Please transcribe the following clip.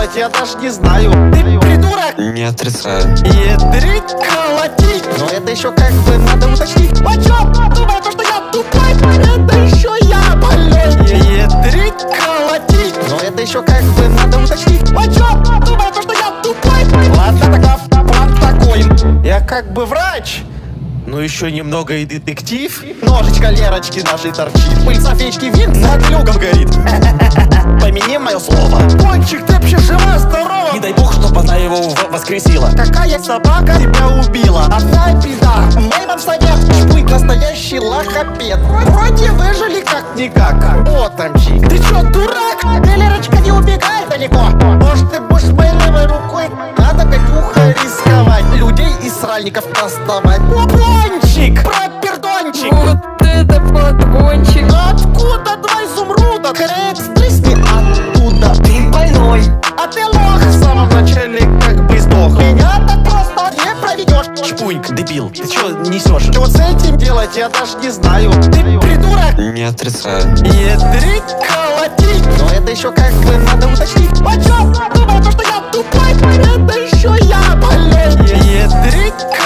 делать, я даже не знаю. Ты придурок? Не отрицаю. Ядрить, колотить. Но это еще как бы надо уточнить. О чем? Думаю, то, что я тупой. Это еще я больной. Ядрить, колотить. Но это еще как бы надо уточнить. О чем? Думаю, то, что я тупой. Ладно, тогда план такой. Я как бы врач. Ну еще немного и детектив. Ножичка Лерочки нашей торчит. Пыльца Фечки винт над люком горит. Помяни мое слово. Пончик, ты вообще жива, здорова? Не дай бог, чтоб она его воскресила. Какая собака тебя убила? Одна беда, мой вам совет. Шпынь настоящий лохопед. Вроде выжили как-никак. О, там чик. Ты чё, дурак? Ты, Лерочка, не убегай далеко. Может, ты будешь моей левой рукой? Надо Катюха рисковать. Людей из сральников доставать. О, Пончик, пропердончик. Вот это подгончик. Откуда два изумруда? Крекс, тресни оттуда. Ты больной. А ты лох, в самом начале как бы сдох. Меня так просто не проведешь. Шпуньк, дебил, ты чё несешь? Что с этим делать, я даже не знаю. Ты придурок? Не отрицаю. Ядрить, колотить. Но это еще как бы надо уточнить. О чем? Думаю, то, что я тупой. Это еще я больной. Ядрить, колотить.